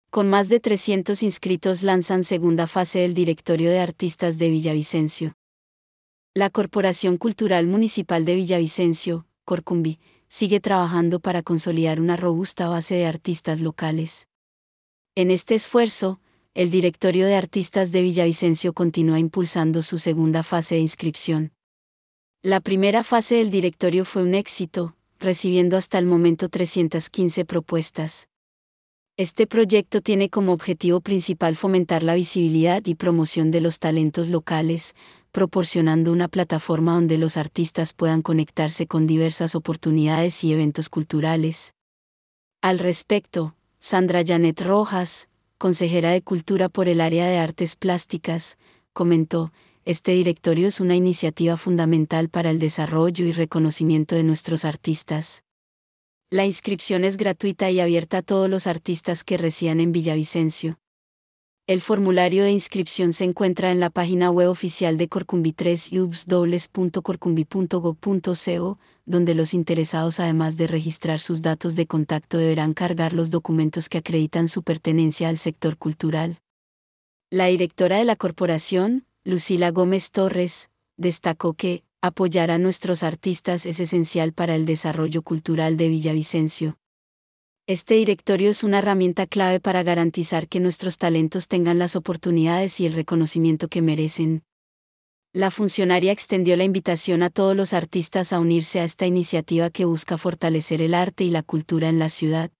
Con más de 300 inscritos lanzan segunda fase del Directorio de Artistas de Villavicencio. La Corporación Cultural Municipal de Villavicencio, Corcumbi, sigue trabajando para consolidar una robusta base de artistas locales. En este esfuerzo, el Directorio de Artistas de Villavicencio continúa impulsando su segunda fase de inscripción. La primera fase del directorio fue un éxito, recibiendo hasta el momento 315 propuestas. Este proyecto tiene como objetivo principal fomentar la visibilidad y promoción de los talentos locales, proporcionando una plataforma donde los artistas puedan conectarse con diversas oportunidades y eventos culturales. Al respecto, Sandra Janet Rojas, consejera de Cultura por el área de Artes Plásticas, comentó: "Este directorio es una iniciativa fundamental para el desarrollo y reconocimiento de nuestros artistas. La inscripción es gratuita y abierta a todos los artistas que residan en Villavicencio. El formulario de inscripción se encuentra en la página web oficial de Corcumbi, www.corcumbi.gov.co, donde los interesados, además de registrar sus datos de contacto, deberán cargar los documentos que acreditan su pertenencia al sector cultural". La directora de la corporación, Lucila Gómez Torres, destacó que apoyar a nuestros artistas es esencial para el desarrollo cultural de Villavicencio. Este directorio es una herramienta clave para garantizar que nuestros talentos tengan las oportunidades y el reconocimiento que merecen. La funcionaria extendió la invitación a todos los artistas a unirse a esta iniciativa que busca fortalecer el arte y la cultura en la ciudad.